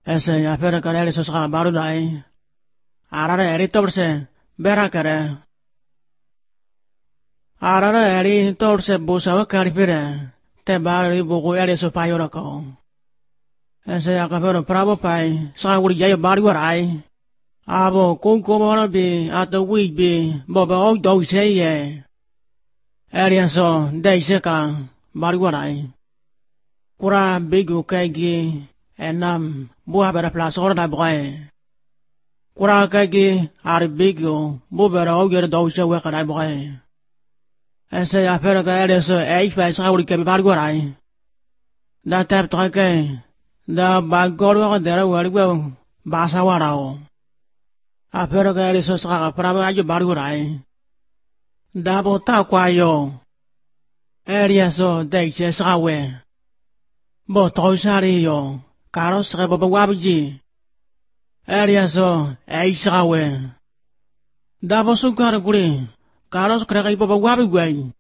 Ese ya pero que él esos baru dai. Arara eri torse bera kare. Arara eri torse busa wa karipire. Te bari buku eri so payora ko. Ese ya ka pero prabo pai sa wuri ya bari warai. Abo kung kumara bi ata wig bi boba og do ye. Eri so dei se ka bari warai. Kura bigu kaigi enam buah bera plasor da boy. Kura kaigi ari bigu bu bera oger do se we ka da boy. Ese ya pero ka eri so ei fa sa wuri ke bari warai. Da tap trake da bagor wa dera wari go basa warao. A pero que eri so sa pra ayo bari warai. Da bo ta kwa yo. Eri so dei se sa we. Bo toi sari yo, karo sre boba wabiji. Eri so ei sa we. Da bo su karo kuri, karo skre boba wabi gwai.